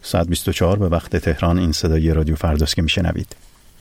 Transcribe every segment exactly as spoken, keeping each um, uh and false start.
ساعت بیست و چهار به وقت تهران این صدای رادیو فرداست که میشنوید.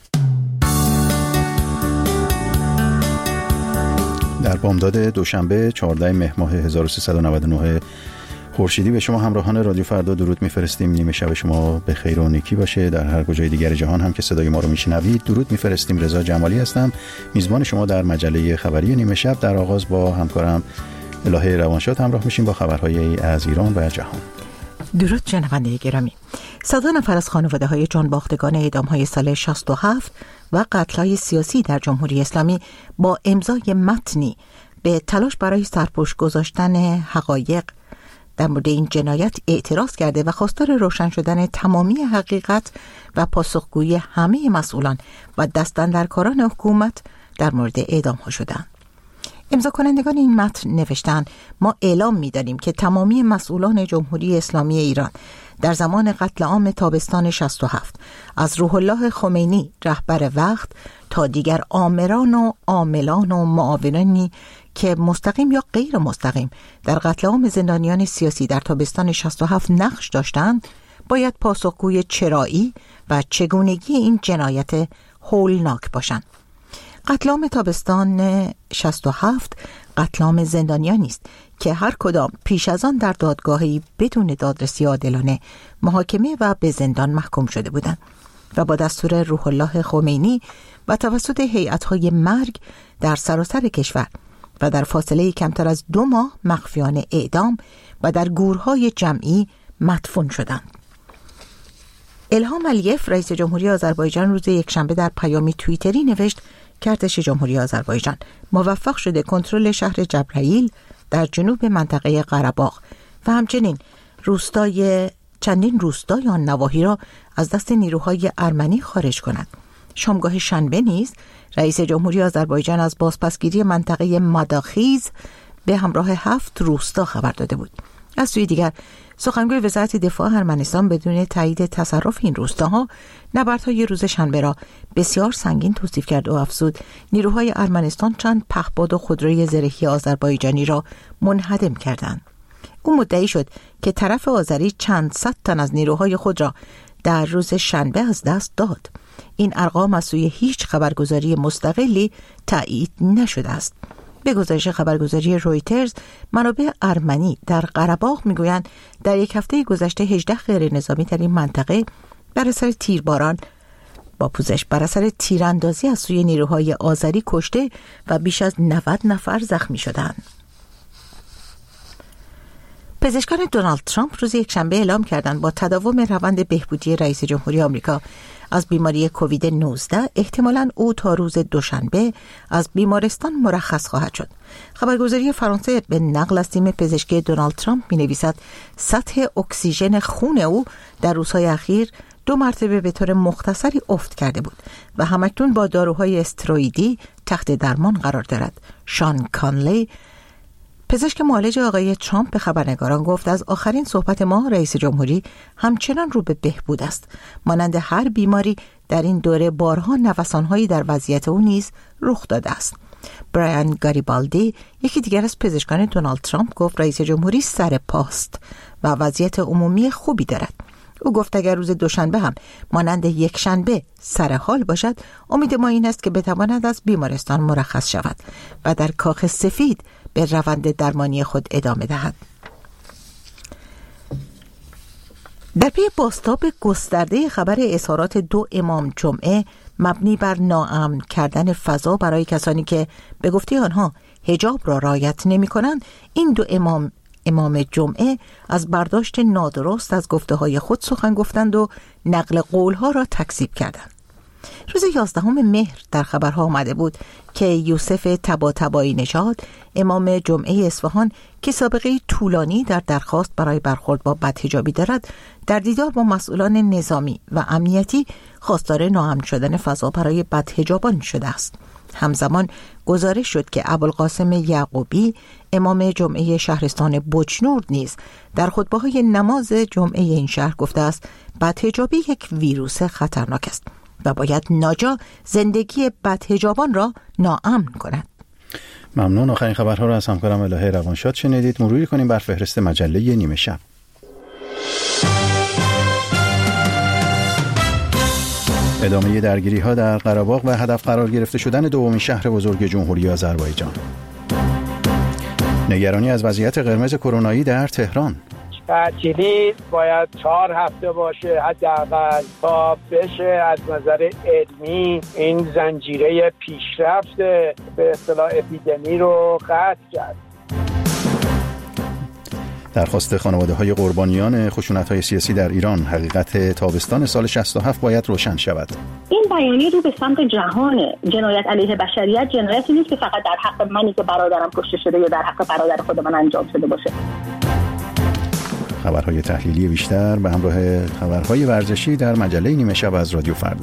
در بامداد دوشنبه چهاردهم مهر ماه هزار و سیصد و نود و نه خورشیدی به شما همراهان رادیو فردا درود میفرستیم. نیمه شب شما به خیر و نیکی باشه. در هر کجای دیگر جهان هم که صدای ما رو میشنوید درود میفرستیم. رضا جمالی هستم، میزبان شما در مجله خبری نیمه شب. در آغاز با همکارم الهه روانشاد همراه میشیم با خبرهای از ایران و جهان. درود شنونده گرامی. صد نفر از خانواده‌های جانباختگان اعدام‌های سال شصت و هفت و قتل‌های سیاسی در جمهوری اسلامی با امضای متنی به تلاش برای سرپوش گذاشتن حقایق در مورد این جنایت اعتراض کرده و خواستار روشن شدن تمامی حقیقت و پاسخگویی همه مسئولان و دستاندرکاران حکومت در مورد اعدام‌ها شدند. امضا کنندگان این متن نوشتند: ما اعلام می‌دانیم که تمامی مسئولان جمهوری اسلامی ایران در زمان قتل عام تابستان شصت و هفت از روح الله خمینی رهبر وقت تا دیگر آمران و عاملان و معاونانی که مستقیم یا غیر مستقیم در قتل عام زندانیان سیاسی در تابستان شصت و هفت نقش داشتند، باید پاسخگوی چرایی و چگونگی این جنایت هولناک باشند. قتل عام تابستان شصت و هفت قتل عام زندانیانی است که هر کدام پیش از آن در دادگاهی بدون دادرسی عادلانه محاکمه و به زندان محکوم شده بودند و با دستور روح الله خمینی و توسط هیئت‌های مرگ در سراسر کشور و در فاصله کمتر از دو ماه مخفیانه اعدام و در گورهای جمعی مدفون شدند. الهام علیف رئیس جمهوری آذربایجان روز یکشنبه در پیامی توییتری نوشت که ارتش جمهوری آذربایجان موفق شده کنترل شهر جبرائیل در جنوب منطقه قره‌باغ و همچنین روستای چندین روستای آن نواحی را از دست نیروهای ارمنی خارج کند. شامگاه شنبه نیز رئیس جمهوری آذربایجان از بازپسگیری منطقه مداخیز به همراه هفت روستا خبر داده بود. از سوی دیگر سخنگوی وزارت دفاع ارمنستان بدون تایید تصرف این روستاها نبردهای روز شنبه را بسیار سنگین توصیف کرد و افزود نیروهای ارمنستان چند پهپاد و خودروی زرهی آذربایجانی را منهدم کردند. او مدعی شد که طرف آذری چند صد تن از نیروهای خود را در روز شنبه از دست داد. این ارقام از سوی هیچ خبرگزاری مستقلی تایید نشده است. به گزارش خبرگزاری رویترز، منابع ارمنی در قره‌باغ میگویند در یک هفته گذشته هجده غیر نظامی در این منطقه بر اثر تیرباران با پوزش بر اثر تیراندازی از سوی نیروهای آذری کشته و بیش از نود نفر زخمی شدند. پزشکان دونالد ترامپ روز یکشنبه اعلام کردند با تداوم روند بهبودی رئیس جمهوری آمریکا از بیماری کووید نوزده احتمالاً او تا روز دوشنبه از بیمارستان مرخص خواهد شد. خبرگزاری فرانسه به نقل از تیم پزشکی دونالد ترامپ می‌نویسد سطح اکسیژن خون او در روزهای اخیر دو مرتبه به طور مختصری افت کرده بود و همکنون با داروهای استروئیدی تحت درمان قرار دارد. شان کانلی پزشک معالج آقای ترامپ به خبرنگاران گفت از آخرین صحبت ما رئیس جمهوری همچنان رو به بهبود است. مانند هر بیماری در این دوره بارها نوسان‌هایی در وضعیت او نیز رخ داده است. برایان گاریبالدی یکی دیگر از پزشکان دونالد ترامپ گفت رئیس جمهوری سر پاست و وضعیت عمومی خوبی دارد. او گفت اگر روز دوشنبه هم مانند یک شنبه سر حال باشد، امید ما این است که بتواند از بیمارستان مرخص شود و در کاخ سفید به روند درمانی خود ادامه دهد. در پی بازتاب گسترده خبر اظهارات دو امام جمعه مبنی بر ناامن کردن فضا برای کسانی که به گفته آنها حجاب را رعایت نمی‌کنند، این دو امام امام جمعه از برداشت نادرست از گفته‌های خود سخن گفتند و نقل قولها را تکذیب کردند. روز یازدهم مهر در خبرها آمده بود که یوسف طباطبایی نژاد امام جمعه اصفهان که سابقه طولانی در درخواست برای برخورد با بدحجابی دارد، در دیدار با مسئولان نظامی و امنیتی خواستار ناامن شدن فضا برای بدحجابان شده است. همزمان گزارش شد که ابوالقاسم یعقوبی امام جمعه شهرستان بجنورد نیز در خطبه‌های نماز جمعه این شهر گفته است بدحجابی یک ویروس خطرناک است و باید ناجا زندگی بدحجابان را ناامن کند. ممنون. آخرین خبرها را از همکارم الهه روانشاد شنیدید. مروری کنیم بر فهرست مجله نیمه شب. ادامه درگیری‌ها در قره‌باغ و هدف قرار گرفته شدن دومین شهر بزرگ جمهوری آذربایجان. نگرانی از وضعیت قرمز کرونایی در تهران. تعطیلی باید چهار هفته باشه حداقل تا بشه از نظر علمی این زنجیره پیشرفت به اصطلاح اپیدمی رو قطع کرد. درخواست خانواده‌های قربانیان خشونت‌های سیاسی در ایران: حقیقت تابستان سال شصت و هفت باید روشن شود. این بیانیه رو به سمت جهان جنایت علیه بشریت جنایتی نیست که فقط در حق منی که برادرم کشته شده یا در حق برادر خود من انجام شده باشه. خبرهای تحلیلی بیشتر به همراه خبرهای ورزشی در مجله نیمه شب از رادیو فردا.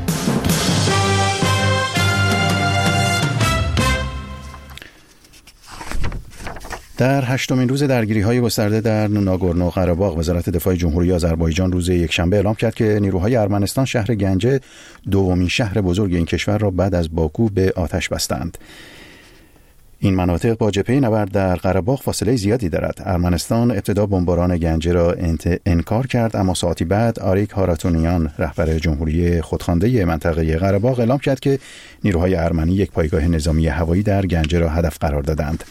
در هشتمین روز درگیری‌های گسترده در ناگورنو قره‌باغ، وزارت دفاع جمهوری آذربایجان روز یکشنبه اعلام کرد که نیروهای ارمنستان شهر گنجه، دومین شهر بزرگ این کشور را بعد از باکو، به آتش بستند. این مناطق با جبهه نبرد در قره‌باغ فاصله زیادی دارد. ارمنستان ابتدا بمباران گنجه را انکار کرد، اما ساعتی بعد آریک هاراتونیان، رهبر جمهوری خودخوانده منطقه قره‌باغ، اعلام کرد که نیروهای ارمنی یک پایگاه نظامی هوایی در گنجه را هدف قرار دادند.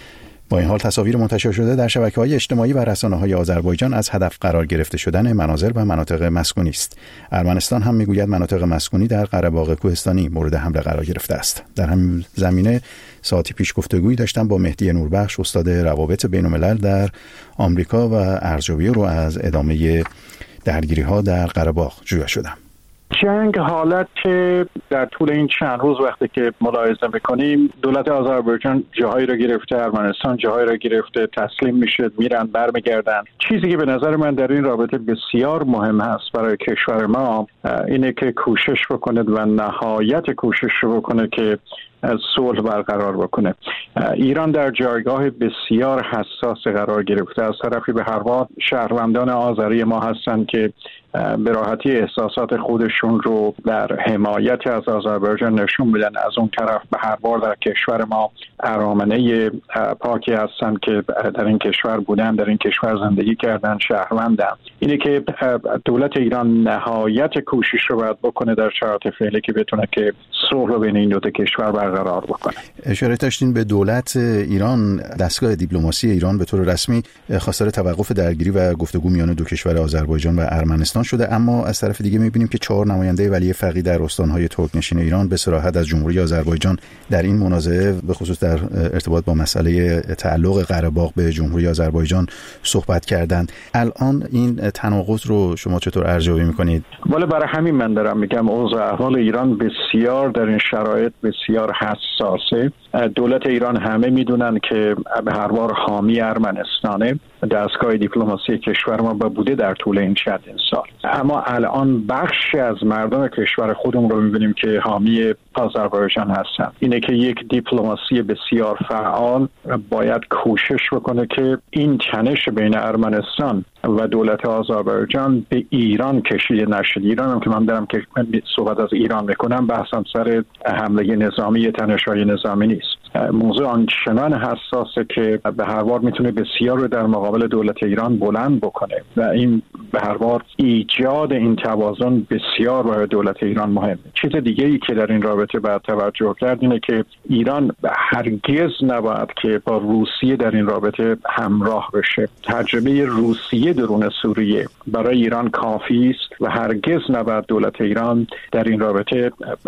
با این حال تصاویر منتشر شده در شبکه‌های اجتماعی و رسانه‌های آذربایجان از هدف قرار گرفته شدن منازل و مناطق مسکونی است. ارمنستان هم میگوید مناطق مسکونی در قره‌باغ کوهستانی مورد حمله قرار گرفته است. در همین زمینه ساعتی پیش گفتگویی داشتم با مهدی نوربخش، استاد روابط بین‌الملل در آمریکا، و ارزیابی رو از ادامه درگیری‌ها در قره‌باغ جویا شدم. جنگ حالت که در طول این چند روز وقتی که ملاحظه میکنیم، دولت آذربایجان جاهایی را گرفته، ارمنستان جاهایی را گرفته، تسلیم میشه، میرن برمیگردن. چیزی که به نظر من در این رابطه بسیار مهم هست برای کشور ما اینه که کوشش بکنه و نهایت کوشش رو بکنه که صلح برقرار بکنه. ایران در جایگاه بسیار حساس قرار گرفته. از طرفی به هر حال شهروندان آذری ما هستند که به راحتی احساسات خودشون رو در حمایت از آذربایجان نشون میدن. از اون طرف به هر حال در کشور ما ارامنه پاکی هستند که در این کشور بودن، در این کشور زندگی کردن، شهروندن. اینه که دولت ایران نهایت کوشش رو باید بکنه در شرایط فعلی که بتونه که صلح رو بین این دو تا کشور برقرار بکنه. اشاره داشتین به دولت ایران. دستگاه دیپلماسی ایران به طور رسمی خواستار توقف درگیری و گفتگو میان دو کشور آذربایجان و ارمنستان شده، اما از طرف دیگه می‌بینیم که چهار نماینده ولی فقیه در استان‌های ترک‌نشین ایران به صراحت از جمهوری آذربایجان در این منازعه، به خصوص در ارتباط با مسئله تعلق قره‌باغ به جمهوری آذربایجان، صحبت کردند. الان این تناقض رو شما چطور ارزیابی می‌کنید؟ والا برای همین من دارم میگم اوضاع احوال ایران بسیار در این شرایط بسیار حساسه. دولت ایران همه میدونن که به هر حال حامی ارمنستانه. دستگاه دیپلماسی کشور ما بوده در طول این چندین سال، اما الان بخشی از مردم کشور خودمون رو میبینیم که حامی آذربایجان هستن. اینه که یک دیپلماسی بسیار فعال باید کوشش بکنه که این تنش بین ارمنستان و دولت آذربایجان به ایران کشیده نشه. ایران هم که من دارم که صحبت از ایران میکنم، بحثم سر حمله نظامی، تنش‌های نظامی نیست. موضوع آنچنان حساسه که به هر حال میتونه بسیار رو در مقابل دولت ایران بلند بکنه و این به هر حال ایجاد این توازن بسیار برای دولت ایران مهمه. چیز دیگه ای که در این رابطه باید توجه کرد اینه که ایران هرگز نباید که با روسیه در این رابطه همراه بشه. تجربه روسیه درون سوریه برای ایران کافی است و هرگز نباید دولت ایران در این رابطه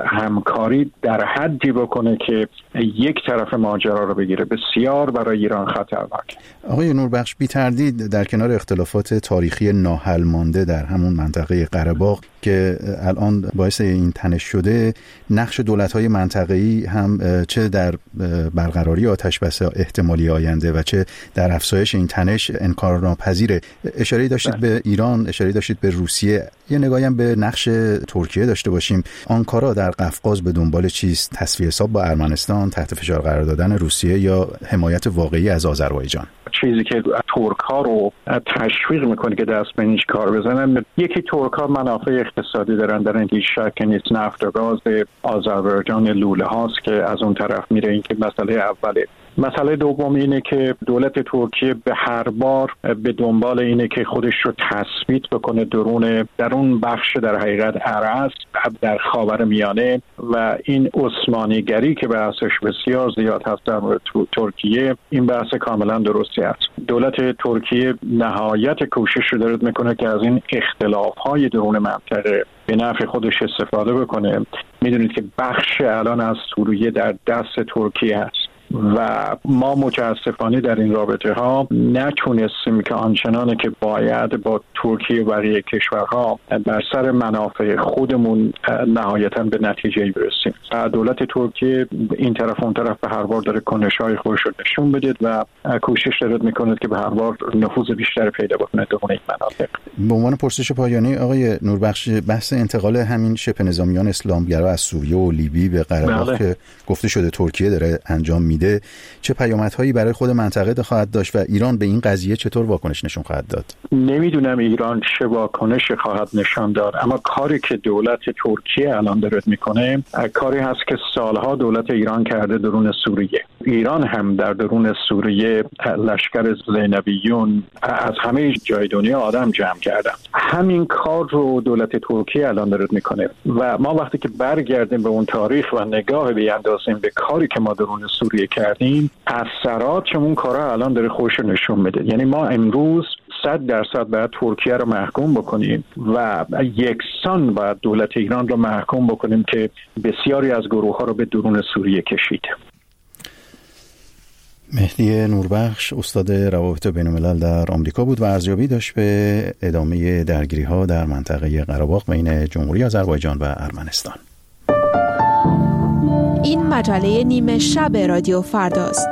همکاری در حدی بکنه که یک طرف ماجرا رو بگیره. بسیار برای ایران خطرناک. آقای نوربخش، بی تردید در کنار اختلافات تاریخی ناحل مانده در همون منطقه قره‌باغ که الان باعث این تنش شده، نقش دولت‌های منطقه‌ای هم چه در برقراری آتش‌بس احتمالی آینده و چه در افزایش این تنش انکارناپذیره. اشاره داشتید به ایران، اشاره داشتید به روسیه، یه نگاهی هم به نقش ترکیه داشته باشیم. آنکارا در قفقاز به دنبال چیست؟ تصفیه حساب با ارمنستان، تحت فشار قرار دادن روسیه یا حمایت واقعی از آذربایجان؟ چیزی که ترک ها رو تشویق میکنه که دست به این کار بزنن، یکی ترک ها منافع اقتصادی دارن، در این هیچ شک نیست. نفت و گاز آذربایجان لوله هاست که از اون طرف میره. این که مسئله اوله. مسئله دوم اینه که دولت ترکیه به هر بار به دنبال اینه که خودش رو تثبیت بکنه درون در اون بخش در حقیقت عرض در خاورمیانه و این عثمانیگری که بحثش بسیار زیاد هست در مورد ترکیه، این بحث کاملا درستی است. دولت ترکیه نهایت کوشش رو داره میکنه که از این اختلاف‌های درون منطقه به نفع خودش استفاده بکنه. میدونید که بخش الان از سوریه در دست ترکیه است و ما متاسفانه در این رابطه ها نتونستیم که آنچنانه که باید با ترکیه و بقیه کشورها بر سر منافع خودمون نهایتاً به نتیجه برسیم. دولت ترکیه این طرف اون طرف به هر بار داره کنش‌های خودش رو نشون بده و کوشش داره میکنه که به هر بار نفوذ بیشتر پیدا بکنه در این مناطق. به عنوان پرسش پایانی آقای نوربخش، بحث انتقال همین شبه نظامیان اسلامگرا از سوریه و لیبی به قره باغ که گفته شده ترکیه داره انجام میده، چه پیامدهایی برای خود منطقه خواهد داشت و ایران به این قضیه چطور واکنش نشون خواهد داد؟ نمیدونم ایران چه واکنش خواهد نشان داد، اما کاری که دولت ترکیه الان داره میکنه کاری هست که سالها دولت ایران کرده درون سوریه. ایران هم در درون سوریه لشکر زینبیون از همه جای دنیا آدم جمع کردن. همین کار رو دولت ترکیه الان داره میکنه و ما وقتی که برگردیم به اون تاریخ و نگاه بیاندازیم به کاری که ما درون سوریه کردیم، اثرات اون کارا الان داره خودش نشون میده. یعنی ما امروز صد درصد باید ترکیه رو محکوم بکنیم و یکسان باید دولت ایران رو محکوم بکنیم که بسیاری از گروه ها رو به درون سوریه کشید. مهدی نوربخش استاد روابط بین الملل در آمریکا بود و ارزیابی داشت به ادامه درگیری ها در منطقه قره باغ بین جمهوری آذربایجان و ارمنستان. این مجله نیمه شب رادیو فرداست.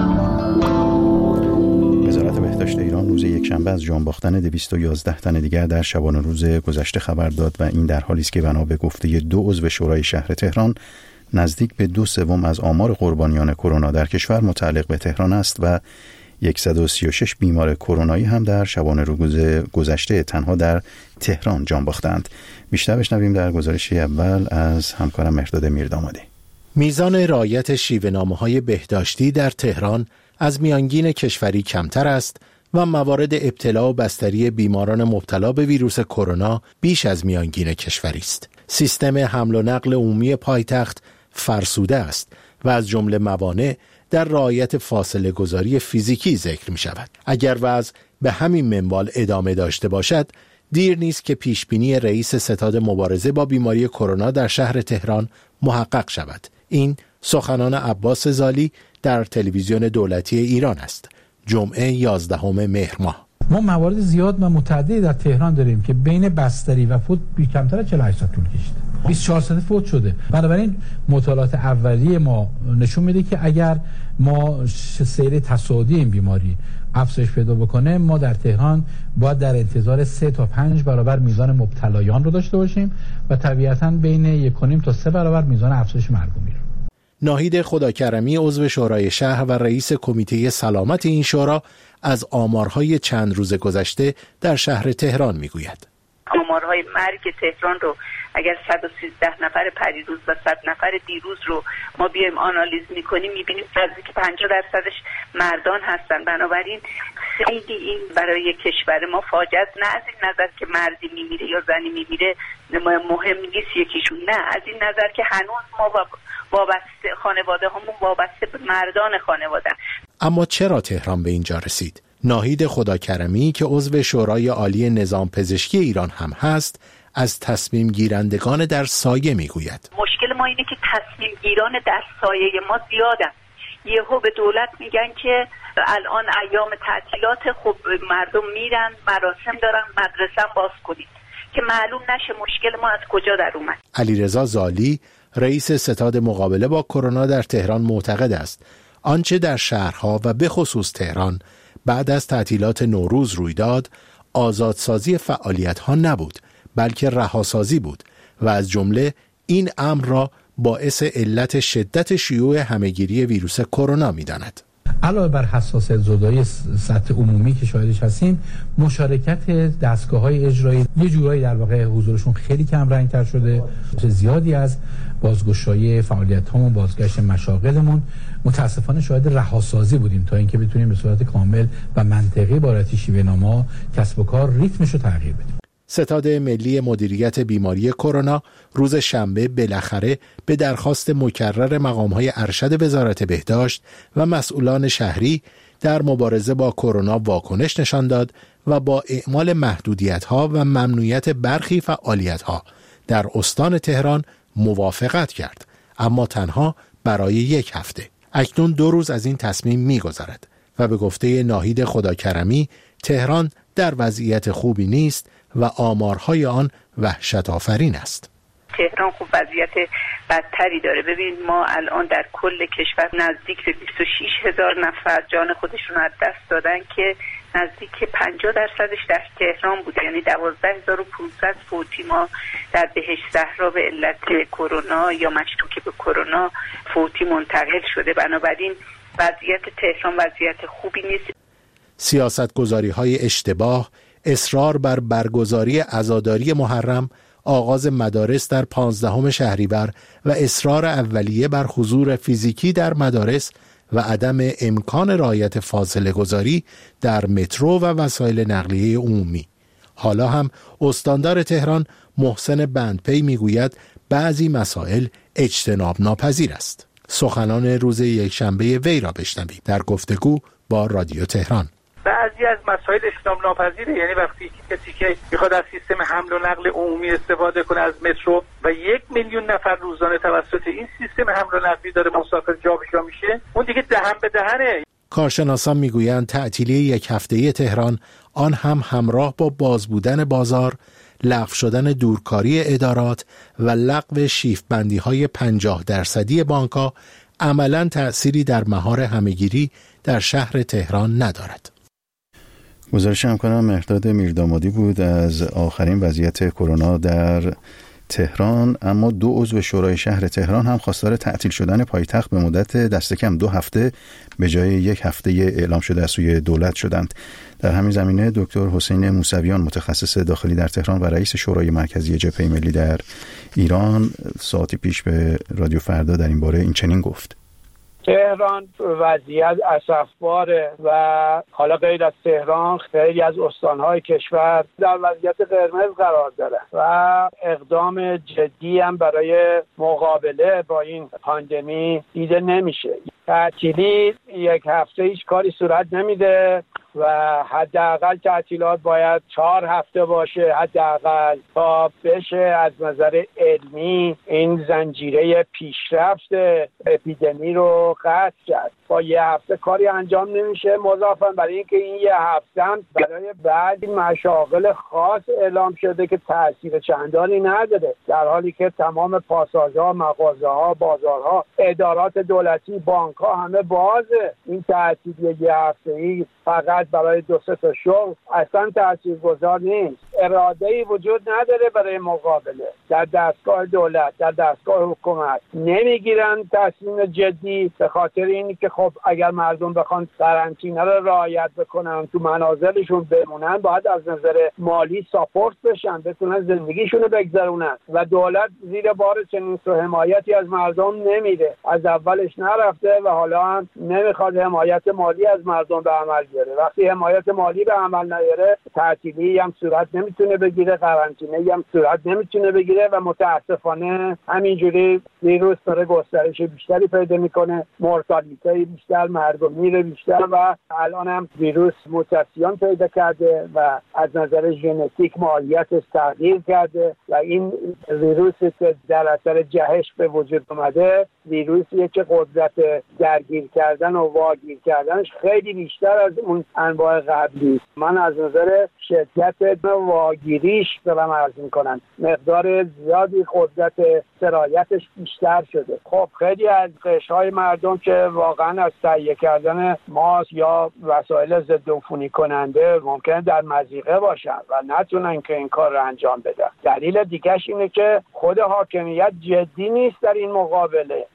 وزارت بهداشت ایران روز یکشنبه از جان باختن دویست و یازده تن دیگر در شبانه روز گذشته خبر داد و این در حالی است که بنا به گفته دو عضو شورای شهر تهران نزدیک به دو سوم از آمار قربانیان کرونا در کشور متعلق به تهران است و صد و سی و شش بیمار کرونایی هم در شبانه روز گذشته تنها در تهران جان باختند. بیشتر بشنویم در گزارشی اول از همکارم مهرداد میردامادی. میزان رعایت شیوه‌نامه‌های بهداشتی در تهران از میانگین کشوری کمتر است و موارد ابتلا و بستری بیماران مبتلا به ویروس کرونا بیش از میانگین کشوری است. سیستم حمل و نقل عمومی پایتخت فرسوده است و از جمله موانع در رعایت فاصله گذاری فیزیکی ذکر می شود. اگر وضع به همین منوال ادامه داشته باشد، دیر نیست که پیشبینی رئیس ستاد مبارزه با بیماری کرونا در شهر تهران محقق شود. این سخنان عباس زالی در تلویزیون دولتی ایران است. جمعه یازدهم مهر ماه. ما موارد زیاد و متعددی در تهران داریم که بین بستری و فوت کمتر از چهل و هشت ساعت طول کشیده. بیست و چهار ساعت فوت شده. بنابراین مطالعات اولیه ما نشون میده که اگر ما سیر تصاعدی این بیماری افزایش پیدا بکنه، ما در تهران باید در انتظار سه تا پنج برابر میزان مبتلایان رو داشته باشیم و طبیعتاً بین یک و نیم تا سه برابر میزان افزایش مرگومی رو. ناهید خداکرمی عضو شورای شهر و رئیس کمیته سلامت این شورا از آمارهای چند روز گذشته در شهر تهران میگوید. آمارهای مرگ تهران رو اگر صد و سیزده نفر پریروز و صد نفر دیروز رو ما بیایم آنالیز میکنیم، میبینیم نزدیک پنجاه درصدش مردان هستن. بنابراین خیلی این برای کشور ما فاجعه است. نه از این نظر که مردی میمیره یا زنی میمیره مهم نیست یکیشون، نه از این نظر که هنوز ما وابسته خانواده همون وابسته به مردان خانواده. اما چرا تهران به اینجا رسید؟ ناهید خداکرمی که عضو شورای عالی نظام پزشکی ایران هم هست، از تصمیم گیرندگان در سایه میگوید. مشکل ما اینه که تصمیم گیران در سایه ما زیادن. یهو به دولت میگن که الان ایام تعطیلات، خب مردم میرن مراسم دارن، مدرسه باز کنید، که معلوم نشه مشکل ما از کجا در اومد. علیرضا زالی رئیس ستاد مقابله با کرونا در تهران معتقد است آنچه در شهرها و به خصوص تهران بعد از تعطیلات نوروز روی داد، آزادسازی فعالیت‌ها نبود، بلکه رهاسازی بود و از جمله این امر را باعث علت شدت شیوع همهگیری ویروس کرونا می‌داند. علاوه بر حساسیت زدایی سطح عمومی که شاهدش هستیم، مشارکت دستگاه‌های اجرایی یه جورایی در واقع حضورشون خیلی کم رنگ‌تر شده. زیادی از بازگشایی فعالیت‌هامون، بازگشت مشاغلمون متاسفانه شاهد رهاسازی بودیم تا اینکه بتونیم به صورت کامل و منطقی با رعایت شیوه‌نما کسب و کار ریتمش رو تغییر بدیم. ستاد ملی مدیریت بیماری کرونا روز شنبه بالاخره به درخواست مکرر مقام‌های ارشد وزارت بهداشت و مسئولان شهری در مبارزه با کرونا واکنش نشان داد و با اعمال محدودیت‌ها و ممنوعیت برخی فعالیت‌ها در استان تهران موافقت کرد، اما تنها برای یک هفته. اکنون دو روز از این تصمیم می‌گذرد و به گفته ناهید خداکرمی تهران در وضعیت خوبی نیست و آمارهای آن وحشت آفرین است. تهران خوب وضعیت بدتری داره. ببین ما الان در کل کشور نزدیک به بیست و شش هزار نفر جان خودشون از دست دادن که نزدیک پنجاه درصدش در تهران بوده، یعنی دوازده هزار و پانصد فوتی ما در بهشت زهرا به علت کرونا یا مشکوک به کرونا فوتی منتقل شده. بنابراین وضعیت تهران وضعیت خوبی نیست. سیاستگذاری‌های اشتباه، اصرار بر برگزاری عزاداری محرم، آغاز مدارس در پانزدهم شهریور و اصرار اولیه بر حضور فیزیکی در مدارس و عدم امکان رعایت فاصله گذاری در مترو و وسایل نقلیه عمومی. حالا هم استاندار تهران محسن بندپی میگوید بعضی مسائل اجتناب ناپذیر است. سخنان روز یکشنبه وی را بشنوید در گفتگو با رادیو تهران. بعضی از مسائل اجتناب ناپذیره، یعنی وقتی کسی که میخواد از سیستم حمل و نقل عمومی استفاده کنه از مترو و یک میلیون نفر روزانه توسط این سیستم حمل و نقلی داره مسافر جابجا میشه، اون دیگه دهن به دهنه. کارشناسان میگویند تعطیلی یک هفته‌ای تهران، آن هم همراه با باز بودن بازار، لغو شدن دورکاری ادارات و لغو شیف بندی های پنجاه درصدی بانک‌ها عملاً تأثیری در مهار همه‌گیری در شهر تهران ندارد. گزارش همکارم مهرداد میردامادی بود از آخرین وضعیت کرونا در تهران. اما دو عضو شورای شهر تهران هم خواستار تعطیل شدن پایتخت به مدت دست کم دو هفته به جای یک هفته اعلام شده از سوی دولت شدند. در همین زمینه دکتر حسین موسویان متخصص داخلی در تهران و رئیس شورای مرکزی جبهه ملی در ایران ساعتی پیش به رادیو فردا در این باره این چنین گفت: تهران وضعیت اسفباره و حالا غیر از تهران خیلی از استانهای کشور در وضعیت قرمز قرار دارن و اقدام جدی هم برای مقابله با این پاندمی دیده نمیشه. تعطیلی یک هفته هیچ کاری صورت نمیده و حداقل تعطیلات باید چهار هفته باشه حداقل تا بشه از نظر علمی این زنجیره پیشرفت اپیدمی رو قطع کرد. با یه هفته کاری انجام نمیشه، مضافاً برای اینکه این یه هفته هم برای بعضی مشاغل خاص اعلام شده که تاثیر چندانی نداره، در حالی که تمام پاساژها، مغازه‌ها، بازارها، ادارات دولتی، بانک‌ها همه بازه. این تعطیلی یه هفته‌ای فقط برای دو سه تا شغل اصلا تاثیرگذار نیست. اراده‌ای وجود نداره برای مقابله. در دستگاه دولت، در دستگاه حکومت نمیگیرن تصمیم جدی به خاطر اینی که خب اگر مردم بخوان قرنطینه رو رعایت بکنن، تو منازلشون بمونن، باید از نظر مالی ساپورت بشن، بتونن زندگیشون رو بگذرونن و دولت زیر بار چنین سو حمایتی از مردم نمیده. از اولش نرفته و حالا هم نمیخواد حمایت مالی از مردم به عمل بیاره. وقتی حمایت مالی به عمل نیاره، تعطیلی هم صورت نمیتونه بگیره، قرنطینه هم صورت نمیتونه بگیره و متاسفانه همینجوری ویروس داره گسترش بیشتری پیدا میکنه، مورتالیته بیشتر، مرگ و میر بیشتر و الان هم ویروس موتاسیون پیدا کرده و از نظر ژنتیک ماهیتش تغییر کرده و این ویروسی که در اثر جهش به وجود اومده ویروسیه که قدرت درگیر کردن و واگیر کردنش خیلی بیشتر از اون انواع قبلی است. من از نظر شدت واگیریش دارم عرض میکنم مقدار زیادی قدرت سرایتش بیشتر شده. خب خیلی از قشرهای مردم که واقعا از تهیه کردن ماسک یا وسایل ضد عفونی کننده ممکنه در مضیقه باشن و نتونن که این کار رو انجام بدن. دلیل دیگه‌ش اینه که خود حاکمیت جدی نیست در این مقابله.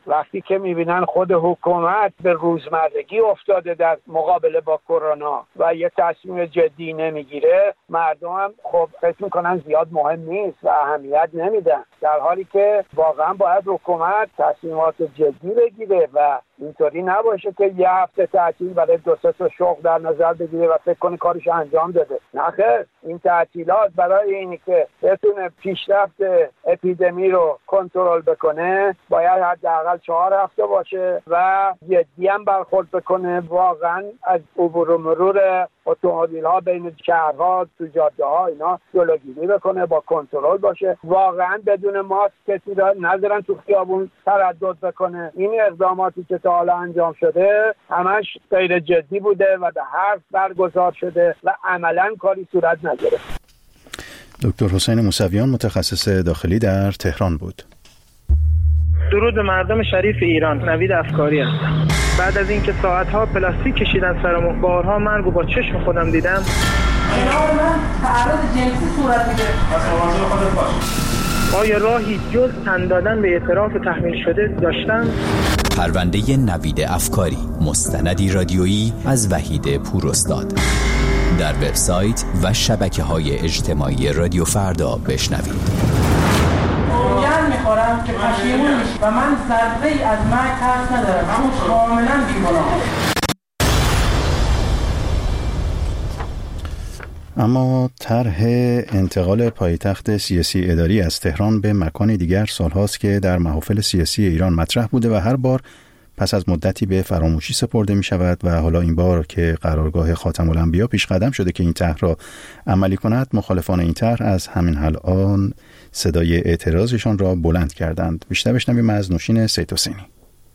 وقتی که میبینن خود حکومت به روزمرگی افتاده در مقابله با کرونا و یه تصمیم جدی نمیگیره، مردم هم خب فکر میکنن زیاد مهم نیست و اهمیت نمیدن، در حالی که واقعا باید حکومت تصمیمات جدی بگیره و اینطوری نباشه که یه هفته تعطیل برای دو سه تا شغل در نظر بگیره و فکر کنه کارش انجام داده. نه خیر، این تعطیلات برای اینی که بتونه پیشرفت اپیدمی رو کنترل بکنه باید حداقل چهار هفته باشه و جدی هم برخورد بکنه، واقعا از عبور و مرور اتومبیل ها بین شهرها تو جاده ها اینا جلوگیری بکنه، با کنترل باشه، واقعا بدون ماسک کسی را نذارن تو خیابون تردد بکنه. این اقداماتی که تا حالا انجام شده همش غیر جدی بوده و به حرف برگزار شده و عملا کاری صورت نگرفته. دکتر حسین موسویان متخصص داخلی در تهران بود. درود به مردم شریف ایران. نوید افکاری هستم. بعد از اینکه ساعتها پلاستیک کشیدن سرمون، بارها مرگ و با چشم خودم دیدم، کنار من تعرض جنسی صورت میگیره. پس مواظب خودت باش. آیا راهی جز تن دادن به اعتراف تحمیل شده داشتن؟ پرونده نوید افکاری، مستندی رادیویی از وحید پوراستاد. در وبسایت و شبکه‌های اجتماعی رادیو فردا بشنوید. گرم میخورم که پشیمون میشی و من ذره ای از مرگ ترس ندارم، اما کاملا بی‌گناهم. اما طرح انتقال پایتخت سیاسی اداری از تهران به مکان دیگر سالهاست که در محافل سیاسی ایران مطرح بوده و هر بار پس از مدتی به فراموشی سپرده می شود و حالا این بار که قرارگاه خاتم الانبیا پیش قدم شده که این طرح را عملی کند، مخالفان این طرح از همین الان صدای اعتراضشان را بلند کردند. بیشتر بشنویم از نوشین سید حسینی.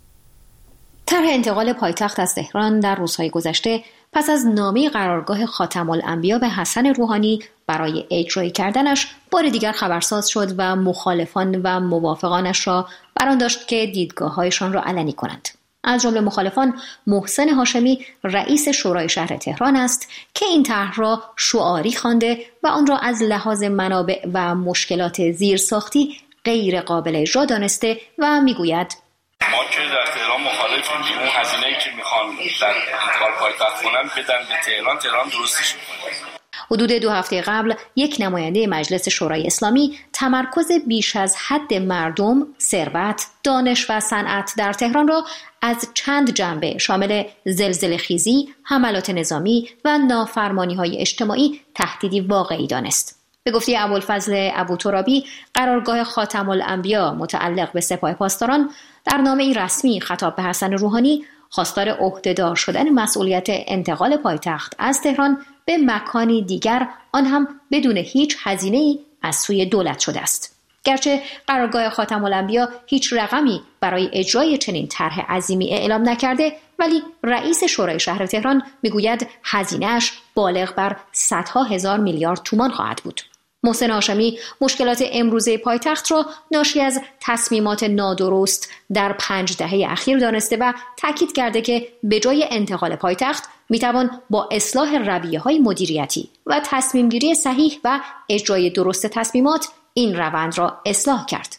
طرح انتقال پایتخت از تهران در روزهای گذشته پس از نامه قرارگاه خاتم الانبیا به حسن روحانی برای اجرایی کردنش بار دیگر خبرساز شد و مخالفان و موافقانش را برآن داشت که دیدگاه‌هایشان را علنی کنند. از جمله مخالفان محسن هاشمی رئیس شورای شهر تهران است که این طرح را شعاری خوانده و آن را از لحاظ منابع و مشکلات زیرساختی غیر قابل اجرا دانسته و میگوید ما که در تهران مخالفیم، اون هزینه‌ای که میخوان در انتقال پایتخت کنن بدن به تهران، تهران درستش میکنه. حدود دو هفته قبل یک نماینده مجلس شورای اسلامی تمرکز بیش از حد مردم، ثروت، دانش و صنعت در تهران را از چند جنبه شامل زلزله خیزی، حملات نظامی و نافرمانی‌های اجتماعی تهدیدی واقعی دانست. به گفته ابوالفضل ابوترابی، قرارگاه خاتم الانبیا متعلق به سپاه پاسداران در نامه‌ای رسمی خطاب به حسن روحانی خواستار عهده‌دار شدن مسئولیت انتقال پایتخت از تهران به مکانی دیگر، آن هم بدون هیچ هزینه‌ای از سوی دولت شده است. گرچه قرارگاه خاتم الانبیا هیچ رقمی برای اجرای چنین طرح عظیمی اعلام نکرده، ولی رئیس شورای شهر تهران میگوید هزینه‌اش بالغ بر صدها هزار میلیارد تومان خواهد بود. محسن هاشمی مشکلات امروزه پایتخت را ناشی از تصمیمات نادرست در پنج دهه اخیر دانسته و تاکید کرده که به جای انتقال پایتخت میتوان با اصلاح رویه‌های مدیریتی و تصمیمگیری صحیح و اجرای درست تصمیمات این روند را اصلاح کرد.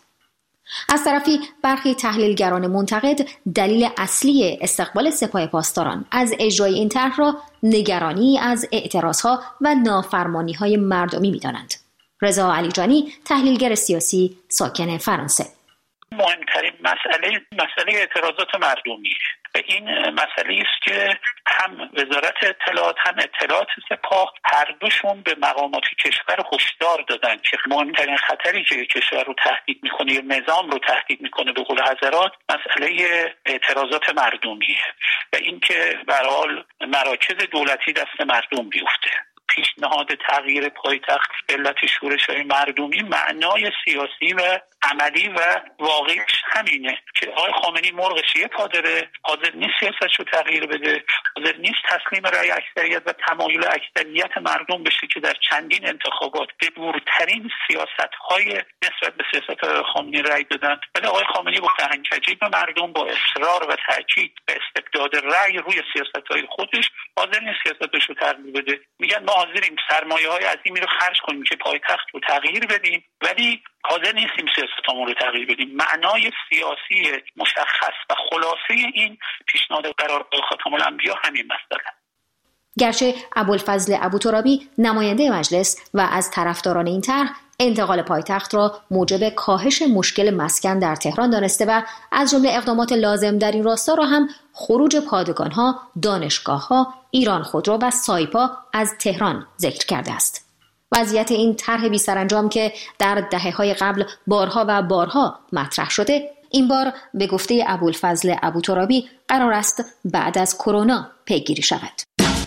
از طرفی برخی تحلیلگران منتقد دلیل اصلی استقبال سپاه پاسداران از اجرای این طرح را نگرانی از اعتراضها و نافرمانی‌های مردمی می‌دانند. رضا علیجانی، تحلیلگر سیاسی ساکن فرانسه: مهمترین مسئله مسئله اعتراضات مردمی و این مسئله است که هم وزارت اطلاعات هم اطلاعات سپاه هر دوشون به مقامات کشور هشدار دادن که مهمترین خطری که کشور رو تهدید میکنه یا نظام رو تهدید میکنه به قول حضرات مسئله اعتراضات مردمیه و اینکه به هر حال مراکز دولتی دست مردم بیفته. پیشنهاد تغییر پایتخت به علت شورش‌های مردمی معنای سیاسی و عملی و واقعیش همینه که آقای خامنه‌ای مرغ شیعه پا داره، حاضر نیست سیاستش رو تغییر بده، حاضر نیست تسلیم رأی اکثریت و تمایل اکثریت مردم بشه که در چندین انتخابات به دورترین سیاست‌های نسبت به سیاست خامنه‌ای رأی دادن. ولی آقای خامنه‌ای با دهنکجی به مردم، با اصرار و تاکید به استبداد رأی روی سیاست‌های خودش حاضر نیست سیاستش رو تغییر بده. میگن ما حاضریم سرمایه های عظیمی رو خرج کنیم که پایتخت رو تغییر بدیم، ولی حاضر نیستیم سیاستمون رو تغییر بدیم. معنای سیاسی مشخص و خلاصه این پیشنهاد قرارداد خاتم الانبیا همین مسئله. گرچه ابوالفضل ابوترابی نماینده مجلس و از طرفداران این طرح انتقال پایتخت را موجب کاهش مشکل مسکن در تهران دانسته و از جمله اقدامات لازم در این راستا را هم خروج پادگان‌ها، دانشگاه‌ها، ایران خودرو و سایپا از تهران ذکر کرده است. وضعیت این طرح بی سرانجام که در دهه‌های قبل بارها و بارها مطرح شده، این بار به گفته ابوالفضل ابوترابی قرار است بعد از کرونا پیگیری شود.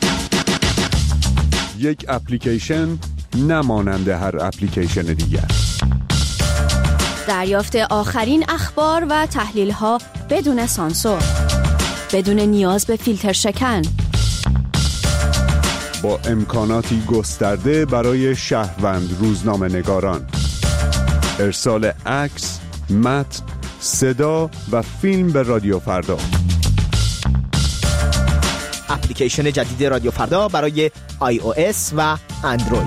یک اپلیکیشن نمانند هر اپلیکیشن دیگر. دریافت آخرین اخبار و تحلیل‌ها بدون سانسور، بدون نیاز به فیلتر شکن، با امکاناتی گسترده برای شهروند روزنامه‌نگاران، ارسال عکس، متن، صدا و فیلم به رادیو فردا. اپلیکیشن جدید رادیو فردا برای آی او اس و اندروید.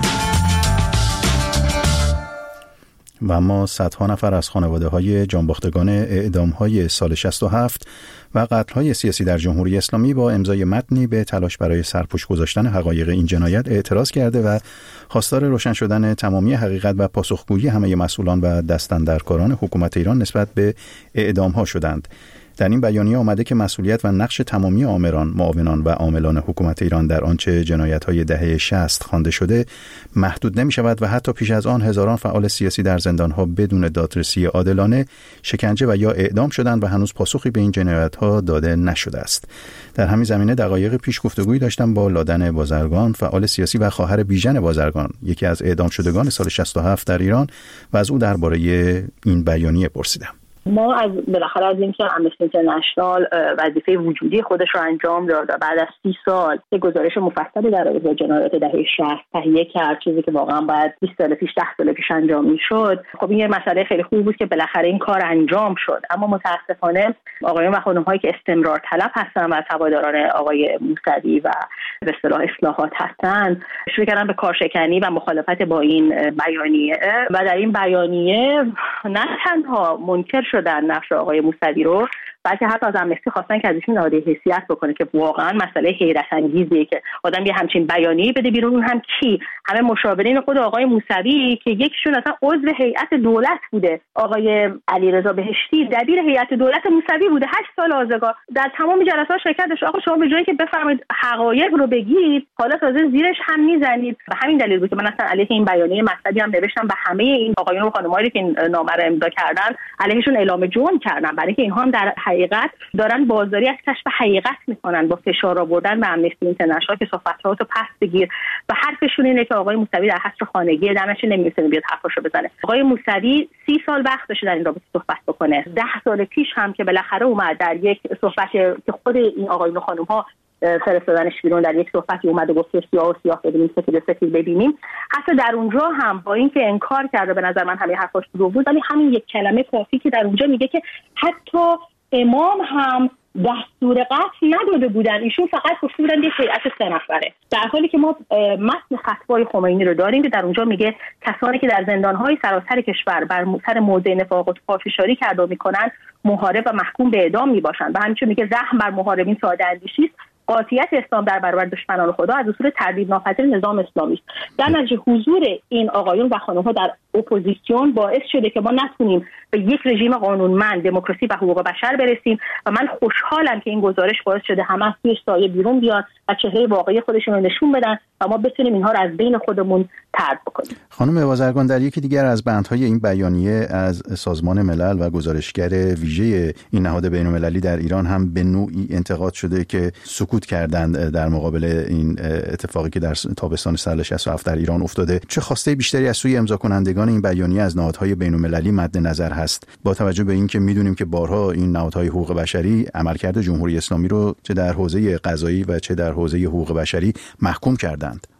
و اما صدها نفر از خانواده های جانباختگان اعدام های سال شصت و هفت و قتل های سیاسی در جمهوری اسلامی با امضای متنی به تلاش برای سرپوش گذاشتن حقایق این جنایت اعتراض کرده و خواستار روشن شدن تمامی حقیقت و پاسخگویی همه مسئولان و دستاندرکاران حکومت ایران نسبت به اعدام ها شدند. در این بیانیه آمده که مسئولیت و نقش تمامی آمران، معاونان و عاملان حکومت ایران در آنچه جنایت‌های دهه شصت خوانده شده محدود نمی‌شود و حتی پیش از آن هزاران فعال سیاسی در زندان‌ها بدون دادرسی عادلانه شکنجه و یا اعدام شدند و هنوز پاسخی به این جنایت‌ها داده نشده است. در همین زمینه دقایق پیش گفتگویی داشتم با لادن بازرگان، فعال سیاسی و خواهر بیژن بازرگان، یکی از اعدام شدگان سال شصت و هفت در ایران، و از او درباره این بیانیه پرسیدم. ما از بالاخره از اینکه امنستی اینترنشنال وظیفه وجودی خودش رو انجام داد و بعد از سی سال یک گزارش مفصلی در رابطه با جنایات دهه شصت تهیه کرد، چیزی که واقعا باید بیست سال پیش ده سال پیش انجام میشد. خب این یه مسئله خیلی خوبی بود که بالاخره این کار انجام شد، اما متاسفانه آقایون و خانم‌هایی که استمرار طلب هستن و هواداران آقای موسوی و به اصطلاح اصلاحات هستن شروع کردن به کارشکنی و مخالفت با این بیانیه و در این بیانیه نه تنها منکر شدن نقش آقای موسوی رو، بلکه حتی از امنستی خواستن که ازشون نهادی حیثیت بکنه که واقعا مسئله حیرت انگیزیه که آدم یه همچین بیانیه‌ای بده بیرون، اون هم کی؟ همه مشاورین خود آقای موسوی که یکیشون اصلا عضو هیئت دولت بوده، آقای علیرضا بهشتی دبیر هیئت دولت موسوی بوده، هشت سال آزگار در تمام جلسات شرکت داشت. آقا شما به جایی که بفرمایید حقایق رو بگید، حالا تازه زیرش هم میزنید. به همین دلیل بود که من اصلا علیه این بیانیه مطلبی هم نوشتم، به همه این آقایون و خانم‌هایی که این نامه رو امضا کردن علیهشون اعلام جرم کردم، برای اینکه اینها هم در حقیقت دارن بازداری از کشف حقیقت میکنن با فشار آوردن به امنستی اینترنشنال که صحبتاتو پس بگیر و حرفشون اینه که آقای موسوی در حصر خانگی دمش نمیتونه بیاد حرفشو بزنه. آقای موسوی سی سال وقت داشته در این رابطه صحبت بکنه. ده سال پیش هم که بالاخره اومد در یک صحبت که خود این آقایون و خانم‌ها فرستادنش بیرون، در یک صحبتی اومد و گفت سیاه و سیاه ببینیم، سفید سفید ببینیم. حتی در اونجا هم با اینکه انکار کرده به نظر من همه حرفاش دروغ بود، ولی همین یک کلمه کافی که در اونجا میگه که حتی امام هم دستور قتل نداده بودن، ایشون فقط گفته بودن یه هیئت سه نفره، در حالی که ما متن فتوای خمینی رو داریم که در اونجا میگه کسانی که در زندان‌های سراسر کشور بر سر موضع نفاق و پافشاری کرده میکنن محارب و محکوم به اعدام میباشن و همینطور میگه زخم بر محاربین ساده اندیشی است، قاطعیت اسلام در برابر دشمنان خدا از اصول تردید ناپذیر نظام اسلامی است. در نتیجه حضور این آقایون و خانم‌ها در اپوزیسیون باعث شده که ما نتونیم به یک رژیم قانونمند، دموکراسی و حقوق بشر برسیم و من خوشحالم که این گزارش باعث شده همه از توی سایه بیرون بیان و چهره واقعی خودشون رو نشون بدن و ما بتونیم اینها رو از بین خودمون طرد بکنیم. خانم بازرگان، در یکی دیگر از بندهای این بیانیه از سازمان ملل و گزارشگر ویژه این نهاد بین‌المللی در ایران هم به نوعی انتقاد شده که سکوت کردند در مقابل این اتفاقی که در تابستان سال شصت و هفت در ایران افتاده. چه خواسته بیشتری از سوی امضا کنندگان این بیانیه از نهادهای بین‌المللی مد نظر هست، با توجه به اینکه میدونیم که بارها این نهادهای حقوق بشری عملکرد جمهوری اسلامی رو چه در حوزه قضایی و چه در حوزه حقوق بشری محکوم کردند؟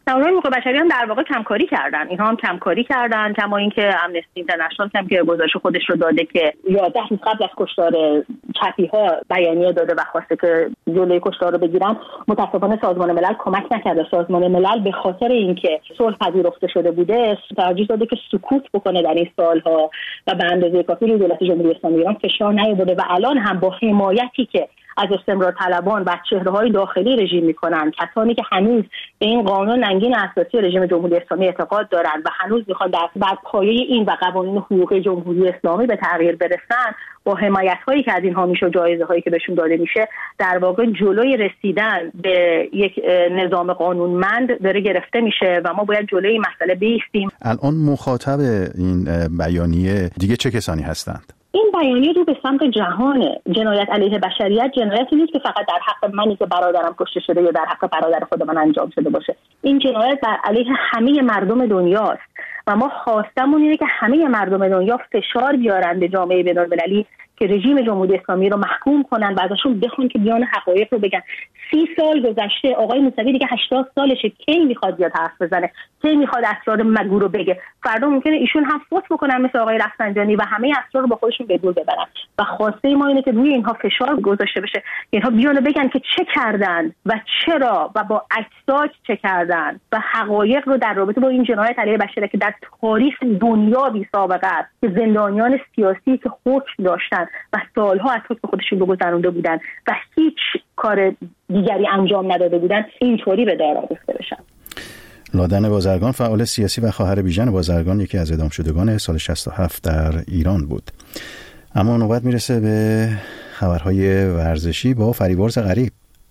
سازمان حقوق بشری هم در واقع کمکاری کردن، اینها هم کمکاری کردن، کما اینکه امنستی اینترنشنال هم که گزارش خودش رو داده که یازده روز قبل از کشتار چپی‌ها بیانیه داده و خواسته که جلوی کشتار رو بگیرن. متأسفانه سازمان ملل کمک نکرده. سازمان ملل به خاطر اینکه صلح پذیرفته شده بوده ترجیح داده که سکوت بکنه در این سالها و به اندازه کافی روی دولت جمهوری اسلامی ایران فشار نیاورده و الان هم با حمایتی که از استمرار طلبان و چهره‌های داخلی رژیم میکنن، کسانی که هنوز به این قانون ننگین اساسی رژیم جمهوری اسلامی اعتقاد دارند و هنوز میخوان در بر پایه این و قوانین حقوقی جمهوری اسلامی به تغییر برسن، با حمایت‌هایی که از اینها میشه و جایزه‌هایی که بهشون داده میشه، در واقع جلوی رسیدن به یک نظام قانونمند داره گرفته میشه و ما باید جلوی این مسئله بایستیم. الان مخاطب این بیانیه دیگه چه کسانی هستند؟ این بیانیه رو به سمت جهان جنایت علیه بشریت جنایتی نیست که فقط در حق منی که برادرم کشته شده یا در حق برادر خود من انجام شده باشه. این جنایت در علیه همه مردم دنیاست و ما خواستمون اینه که همه مردم دنیا فشار بیارن به جامعه بین‌المللی که رژیم جمهوری اسلامی رو محکوم کنن و ازشون بخوان که بیان حقایق رو بگن. سی سال گذشته، آقای موسوی دیگه هشتاد سالشه، کی میخواد بیاد حرف بزنه؟ کی میخواد اسرار مگو رو بگه؟ فردا ممکنه ایشون هم فوت بکنن مثل آقای رفسنجانی و همه اسرار رو با خودشون به دور ببرن و خواسته ما اینه که روی اینها فشار گذاشته بشه، اینها بیان بگن که چه کردن و چرا و با اجساد چه کردن و حقایق رو در رابطه با این جنایت علیه بشریت که در تاریخ دنیا بی سابقه است که زندانیان سیاسی که حکم داشتن و سالها از حکم خودشون رو گذرونده بودن و هیچ کار دیگری انجام نداده بودن، اینطوری به دار آویخته بشن. لادن بازرگان، فعال سیاسی و خواهر بیژن بازرگان، یکی از اعدام شدگان سال شصت و هفت در ایران بود. اما نوبت میرسه به خبرهای ورزشی با فریبرز غریب.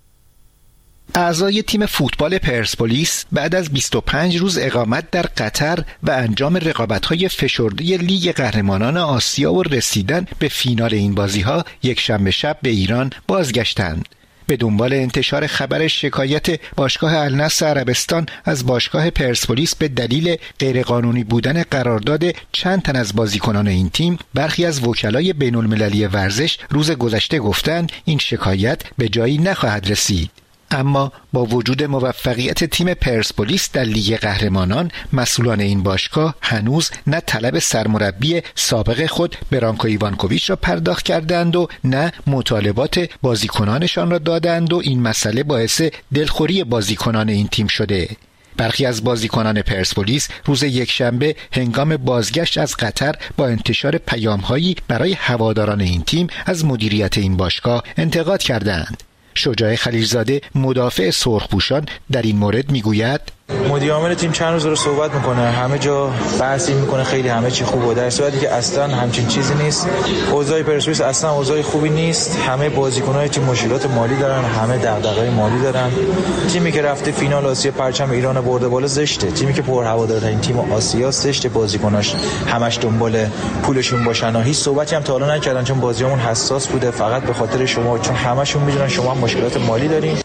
اعضای تیم فوتبال پرسپولیس بعد از بیست و پنج روز اقامت در قطر و انجام رقابت‌های فشرده لیگ قهرمانان آسیا و رسیدن به فینال این بازی‌ها یک شنبه شب به ایران بازگشتند. به دنبال انتشار خبر شکایت باشگاه النصر عربستان از باشگاه پرسپولیس به دلیل غیرقانونی بودن قرارداد چند تن از بازیکنان این تیم، برخی از وکلای بین‌المللی ورزش روز گذشته گفتند این شکایت به جایی نخواهد رسید. اما با وجود موفقیت تیم پرسپولیس در لیگ قهرمانان، مسئولان این باشگاه هنوز نه طلب سرمربی سابق خود برانکو ایوانکوویچ را پرداخت کردند و نه مطالبات بازیکنانشان را دادند و این مسئله باعث دلخوری بازیکنان این تیم شده. برخی از بازیکنان پرسپولیس روز یکشنبه هنگام بازگشت از قطر با انتشار پیام‌هایی برای هواداران این تیم از مدیریت این باشگاه انتقاد کردند. شجاع خلیلزاده مدافع سرخپوشان در این مورد میگوید مدیر عامل تیم چند روز رو صحبت میکنه، همه جا بحث این میکنه خیلی همه چی خوبه، در صورتی که اصلا همچین چیزی نیست. اوضاع پرسپولیس اصلا اوضاع خوبی نیست. همه بازیکن‌های تیم مشکلات مالی دارن، همه دغدغه مالی دارن. تیمی که رفته فینال آسیا پرچم ایران برده بالا زشته. تیمی که پر هوادارترین تیم آسیا زشته، بازیکناش همش دنبال پولشون باشن. هیچ صحبتی هم تا حالا نکردن چون بازیامون حساس بوده، فقط به خاطر شما، چون همشون میدونن شما هم مشکلات مالی دارین.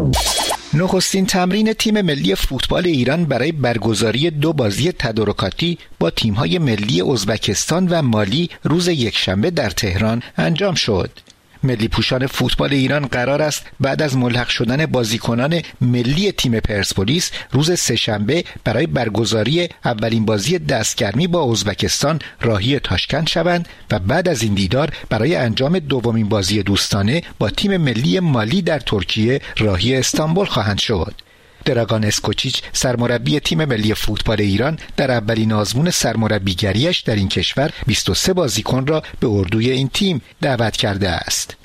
نخستین تمرین تیم ملی فوتبال ایران برای برگزاری دو بازی تدارکاتی با تیم‌های ملی ازبکستان و مالی روز یکشنبه در تهران انجام شد. ملی پوشان فوتبال ایران قرار است بعد از ملحق شدن بازیکنان ملی تیم پرسپولیس روز سه‌شنبه برای برگزاری اولین بازی دستگرمی با ازبکستان راهی تاشکند شوند و بعد از این دیدار برای انجام دومین بازی دوستانه با تیم ملی مالی در ترکیه راهی استانبول خواهند شد. دراگان اسکوچیچ سرمربی تیم ملی فوتبال ایران در اولین آزمون سرمربیگریش در این کشور بیست و سه بازیکن را به اردوی این تیم دعوت کرده است.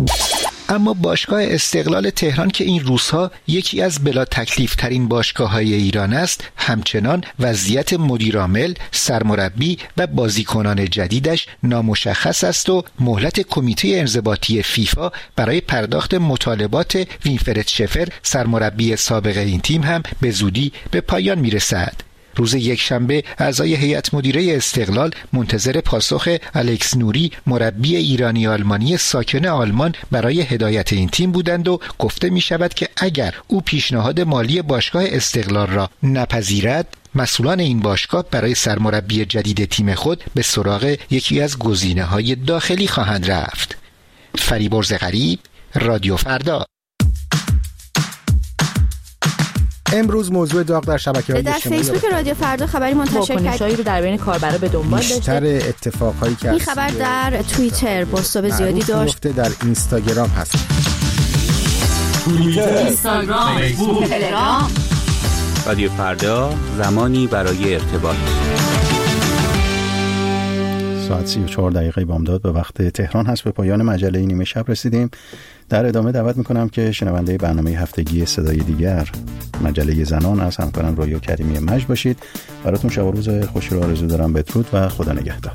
اما باشگاه استقلال تهران که این روزها یکی از بلا تکلیف ترین باشگاه‌های ایران است، همچنان وضعیت مدیرعامل، سرمربی و بازیکنان جدیدش نامشخص است و مهلت کمیته انضباطی فیفا برای پرداخت مطالبات وینفرد شفر سرمربی سابق این تیم هم به زودی به پایان میرسد. روز یکشنبه اعضای هیئت مدیره استقلال منتظر پاسخ الکس نوری مربی ایرانی آلمانی ساکن آلمان برای هدایت این تیم بودند و گفته می شود که اگر او پیشنهاد مالی باشگاه استقلال را نپذیرد، مسئولان این باشگاه برای سرمربی جدید تیم خود به سراغ یکی از گزینه‌های داخلی خواهند رفت. فریبرز غریب، رادیو فردا. امروز موضوع داغ در شبکه‌های در اجتماعی فیسبوک رادیو فردا خبری منتشر کرد. واکنش‌هایی رو در بین کاربرا به دنبال داشته. بیشتر اتفاقایی که این خبر در توییتر بازتاب زیادی داشت. در اینستاگرام هست. توییتر، اینستاگرام، فیسبوک، تلگرام. رادیو فردا، زمانی برای ارتباط. ساعت سی و چهار دقیقه بامداد به وقت تهران هست. به پایان مجله نیمه شب رسیدیم. در ادامه دعوت میکنم که شنونده برنامه هفتگی صدای دیگر مجله زنان از همکارم رویا کریمی مجد باشید. براتون شب و روز خوشی رو آرزو دارم. بدرود و خدا نگهدار.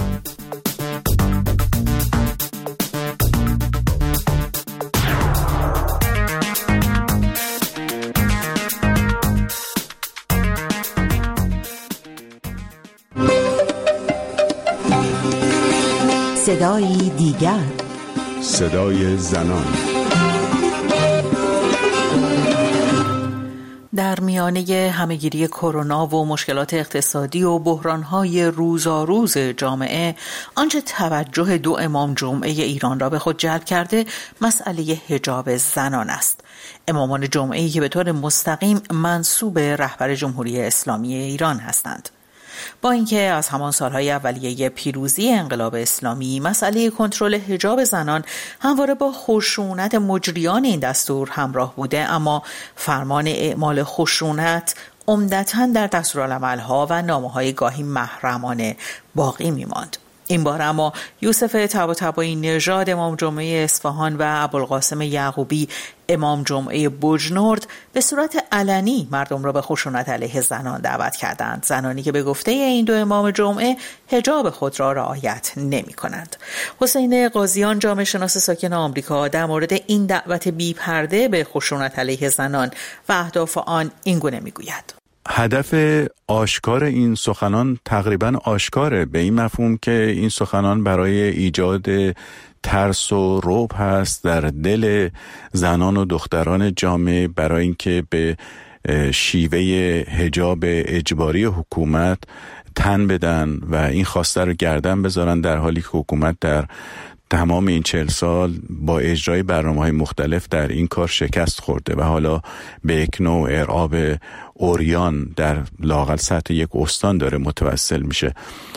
صدای دیگر، صدای زنان. در میانه همهگیری کرونا و مشکلات اقتصادی و بحران‌های روزاروز جامعه، آنچه توجه دو امام جمعه ایران را به خود جلب کرده مسئله حجاب زنان است. امامان جمعه‌ای که به طور مستقیم منسوب رهبر جمهوری اسلامی ایران هستند. با اینکه از همان سالهای اولیه پیروزی انقلاب اسلامی مسئله کنترل حجاب زنان همواره با خشونت مجریان این دستور همراه بوده، اما فرمان اعمال خشونت عمدتاً در دستورالعمل‌ها و نامه‌های گاهی محرمانه باقی می‌ماند. این بار اما یوسف طباطبایی نژاد امام جمعه اصفهان و ابوالقاسم یعقوبی امام جمعه بجنورد به صورت علنی مردم را به خشونت علیه زنان دعوت کردند، زنانی که به گفته این دو امام جمعه حجاب خود را رعایت نمی کنند. حسین قاضیان جامعه شناس ساکن آمریکا در مورد این دعوت بی پرده به خشونت علیه زنان و اهداف آن این گونه می گوید: هدف آشکار این سخنان تقریبا آشکاره، به این مفهوم که این سخنان برای ایجاد ترس و رعب هست در دل زنان و دختران جامعه، برای اینکه به شیوه حجاب اجباری حکومت تن بدن و این خواسته رو گردن بذارن، در حالی که حکومت در تمام این چهل سال با اجرای برنامه‌های مختلف در این کار شکست خورده و حالا به یک نوع ارعاب اوریان در لااقل سطح یک استان داره متوسل میشه.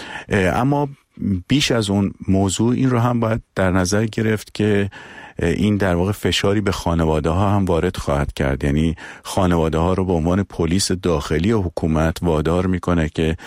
اما بیش از اون موضوع این رو هم باید در نظر گرفت که این در واقع فشاری به خانواده ها هم وارد خواهد کرد، یعنی خانواده ها رو به عنوان پلیس داخلی حکومت وادار میکنه که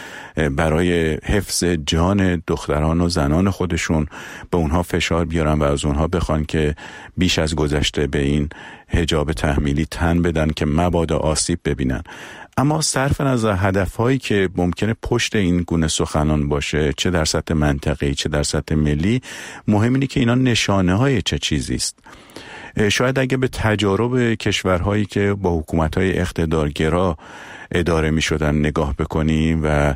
برای حفظ جان دختران و زنان خودشون به اونها فشار بیارن و از اونها بخوان که بیش از گذشته به این حجاب تحمیلی تن بدن که مبادا آسیب ببینن. اما صرف نظر هدفهایی که ممکنه پشت این گونه سخنان باشه، چه در سطح منطقه‌ای چه در سطح ملی، مهم اینه که اینا نشانه های چه چیزی است. شاید اگه به تجارب کشورهایی که با حکومت‌های اقتدارگرا اداره می شدن نگاه بکنیم و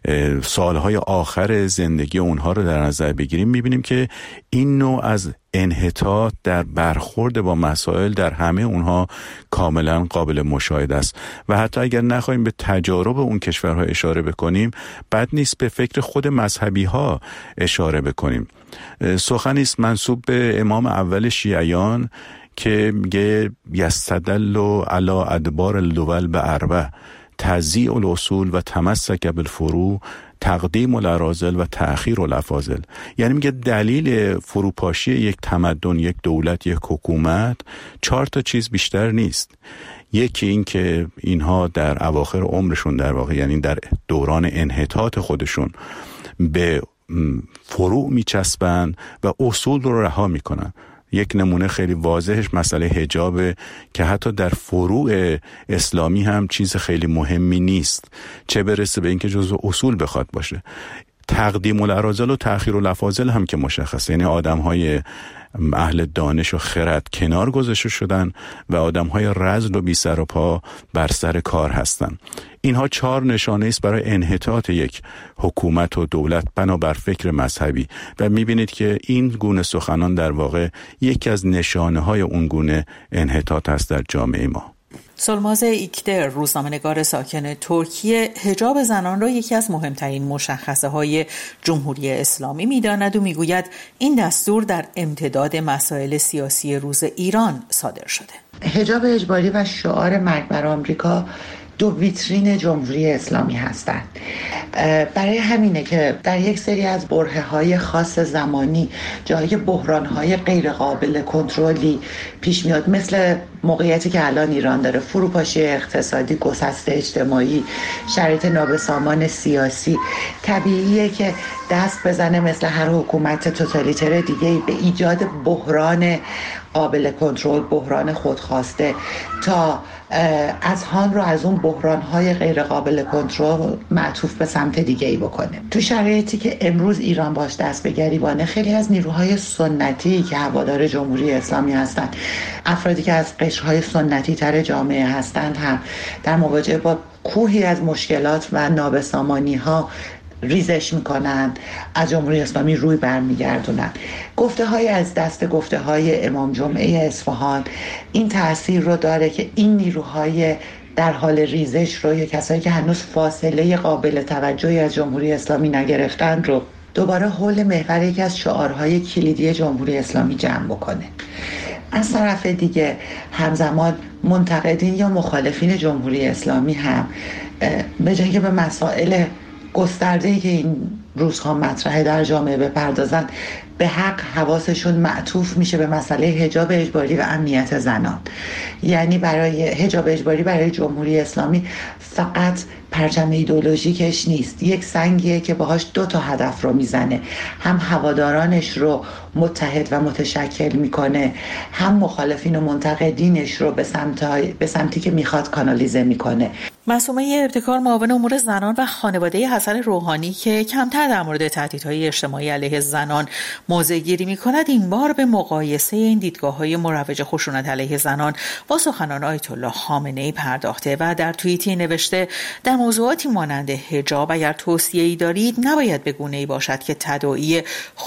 سالهای آخر زندگی اونها رو در نظر بگیریم، می بینیم که این نوع از انحطاط در برخورد با مسائل در همه اونها کاملا قابل مشاهده است و حتی اگر نخواهیم به تجارب اون کشورها اشاره بکنیم، بد نیست به فکر خود مذهبی ها اشاره بکنیم. سخنی است منسوب به امام اول شیعیان که میگه یستدل علی ادبار الدول به اربع تضییع الاصول و تمسک بالفروع تقدیم الاراذل و تأخیر الافاضل. یعنی میگه دلیل فروپاشی یک تمدن، یک دولت، یک حکومت چهار تا چیز بیشتر نیست. یکی این که اینها در اواخر عمرشون، در واقع یعنی در دوران انحطاط خودشون، به فروع میچسبن و اصول رو رها میکنن. یک نمونه خیلی واضحش مسئله حجاب که حتی در فروع اسلامی هم چیز خیلی مهمی نیست، چه برسه به اینکه جزو اصول بخواد باشه. تقدیم الاراذل و تأخیر الافاضل هم که مشخصه، یعنی آدم‌های اهل دانش و خرد کنار گذاشته شدن و آدم‌های رذل و بی سر و پا بر سر کار هستن. اینها چهار نشانه است برای انحطاط یک حکومت و دولت بنابر فکر مذهبی و می‌بینید که این گونه سخنان در واقع یکی از نشانه‌های اون گونه انحطاط است در جامعه ما. سولماز ایکتر، روزنامه‌نگار ساکن ترکیه، حجاب زنان را یکی از مهمترین مشخصه های جمهوری اسلامی می‌داند و می‌گوید این دستور در امتداد مسائل سیاسی روز ایران صادر شده. حجاب اجباری و شعار مرگ بر آمریکا دو ویترین جمهوری اسلامی هستند. برای همینه که در یک سری از برهه‌های خاص زمانی جای بحران‌های غیر قابل کنترلی پیش میاد، مثل موقعیتی که الان ایران داره، فروپاشی اقتصادی، گسست اجتماعی، شرایط نابسامان سیاسی، طبیعیه که دست بزنه مثل هر حکومت توتالیتر دیگه‌ای به ایجاد بحران قابل کنترل، بحران خودخواسته، تا از هان رو از اون بحران‌های غیر قابل کنترل معطوف به سمت دیگه‌ای بکنه. تو شرایطی که امروز ایران باش دست به گریبانه، خیلی از نیروهای سنتی که هوادار جمهوری اسلامی هستند، افرادی که از قشرهای سنتی تر جامعه هستند، هم در مواجهه با کوهی از مشکلات و نابسامانی‌ها ریزش میکنن، از جمهوری اسلامی روی برمیگردونن. گفته های از دست گفته های امام جمعه اصفهان این تأثیر رو داره که این نیروهای در حال ریزش رو، یا کسایی که هنوز فاصله قابل توجهی از جمهوری اسلامی نگرفتن رو، دوباره حول محور یکی از شعارهای کلیدی جمهوری اسلامی جمع بکنه. از طرف دیگه همزمان منتقدین یا مخالفین جمهوری اسلامی هم به جای که به مسائل گسترده‌ای که این روزها مطرحه در جامعه بپردازن، به حق حواسشون معطوف میشه به مسئله حجاب اجباری و امنیت زنان. یعنی برای حجاب اجباری برای جمهوری اسلامی فقط پرچم ایدئولوژیکش نیست، یک سنگیه که باهاش دو تا هدف رو میزنه، هم هوادارانش رو متحد و متشکل میکنه، هم مخالفین و منتقدینش رو به سمت به سمتی که میخواد کانالیزه میکنه. معصومه ابتکار، معاون امور زنان و خانواده حسن روحانی که کمتر در مورد تهدیدهای اجتماعی علیه زنان موضع گیری می‌کند، این بار به مقایسه این دیدگاه‌های مروج خشونت علیه زنان با سخنان آیت الله خامنه‌ای پرداخته و در توییتی نوشته در موضوعاتی مانند حجاب اگر توصیه‌ای دارید نباید به گونه‌ای باشد که تداعی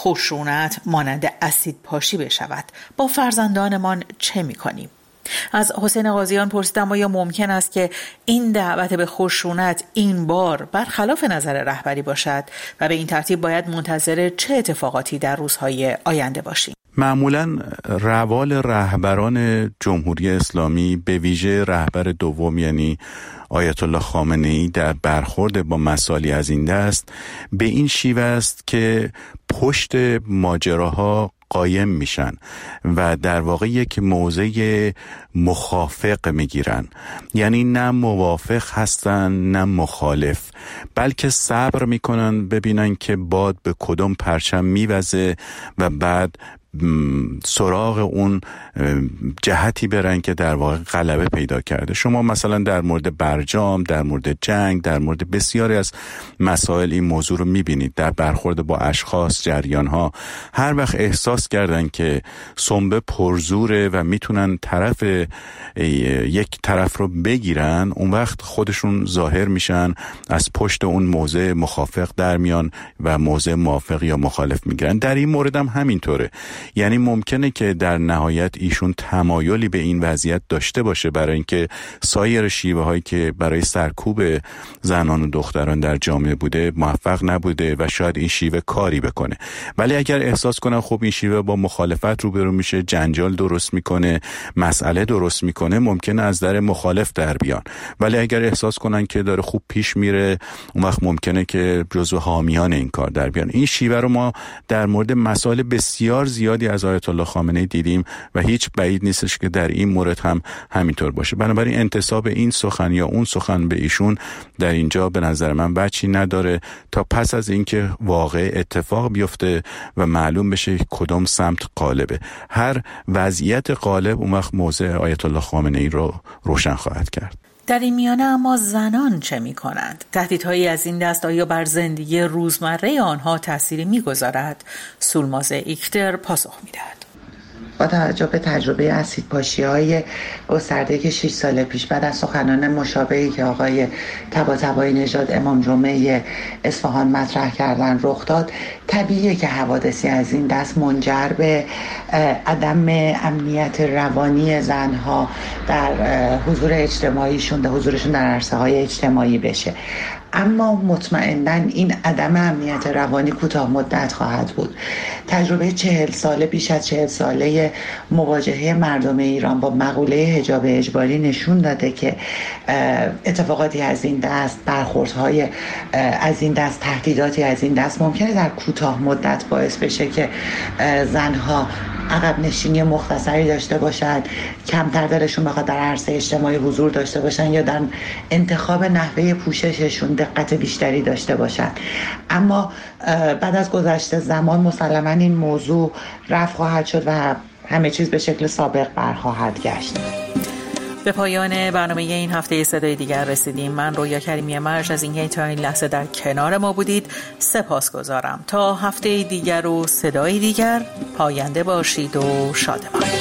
خشونت مانند اسید پاشی بشود. با فرزندانمان چه می‌کنیم؟ از حسین قاضیان پرسیدم آیا ممکن است که این دعوت به خشونت این بار برخلاف نظر رهبری باشد و به این ترتیب باید منتظر چه اتفاقاتی در روزهای آینده باشیم؟ معمولاً روال رهبران جمهوری اسلامی، به ویژه رهبر دوم یعنی آیت الله خامنه‌ای، در برخورد با مسائلی از این دست به این شیوه است که پشت ماجراها قایم میشن و در واقع یک موضع مخافق میگیرن، یعنی نه موافق هستن نه مخالف، بلکه صبر میکنن ببینن که باد به کدوم پرچم میوزه و بعد سراغ اون جهتی برن که در واقع غلبه پیدا کرده. شما مثلا در مورد برجام، در مورد جنگ، در مورد بسیاری از مسائل این موضوع رو میبینید. در برخورد با اشخاص، جریانها، هر وقت احساس کردن که سنبه پرزوره و میتونن طرف یک طرف رو بگیرن، اون وقت خودشون ظاهر میشن، از پشت اون موضع مخافق در میان و موضع موافق یا مخالف میگیرن. در این مورد هم همینطوره، یعنی ممکنه که در نهایت ایشون تمایلی به این وضعیت داشته باشه برای اینکه سایر شیوه هایی که برای سرکوب زنان و دختران در جامعه بوده موفق نبوده و شاید این شیوه کاری بکنه. ولی اگر احساس کنن خب این شیوه با مخالفت روبرو میشه، جنجال درست میکنه، مسئله درست میکنه، ممکنه از در مخالف در بیان. ولی اگر احساس کنن که داره خوب پیش میره، اون وقت ممکنه که جزو حامیان این کار در بیان. این شیوه رو ما در مورد مسائل بسیار زیادی از آیت الله خامنه‌ای دیدیم و هیچ بعید نیستش که در این مورد هم همینطور باشه. بنابراین انتساب این سخن یا اون سخن به ایشون در اینجا به نظر من بچی نداره تا پس از اینکه واقع اتفاق بیفته و معلوم بشه کدام سمت غالبه. هر وضعیت غالب اون وقت موضع آیت الله خامنه‌ای رو روشن خواهد کرد. در این میانه اما زنان چه می کنند؟ تهدیدهایی از این دست آیا بر زندگی روزمره آنها تأثیری می گذارد؟ سولماز ایکتر پاسخ می دهد. با توجه به تجربه اسیدپاشی‌های گسترده که شش سال پیش بعد از سخنان مشابهی که آقای طباطبایی نژاد امام جمعه اصفهان مطرح کردن رخ داد، طبیعیه که حوادثی از این دست منجر به عدم امنیت روانی زنها در حضور اجتماعیشون، در حضورشون در عرصه‌های اجتماعی بشه. اما مطمئناً این عدم امنیت روانی کوتاه مدت خواهد بود. تجربه چهل ساله بیش از چهل ساله مواجهه مردم ایران با مقوله حجاب اجباری نشون داده که اتفاقاتی از این دست، برخوردهای از این دست، تهدیداتی از این دست ممکنه در کوتاه مدت باعث بشه که زنها عقب نشینی مختصری داشته باشن، کمتر دلشون بخواد در عرصه اجتماعی حضور داشته باشن یا در انتخاب نحوه پوشششون دقت بیشتری داشته باشن. اما بعد از گذشت زمان مسلماً این موضوع رفع خواهد شد و همه چیز به شکل سابق برخواهد گشت. به پایان برنامه این هفته صدای دیگر رسیدیم. من رویا کریمی مرج از اینکه تا این لحظه در کنار ما بودید سپاسگزارم. تا هفته دیگر و صدای دیگر، پاینده باشید و شادمان.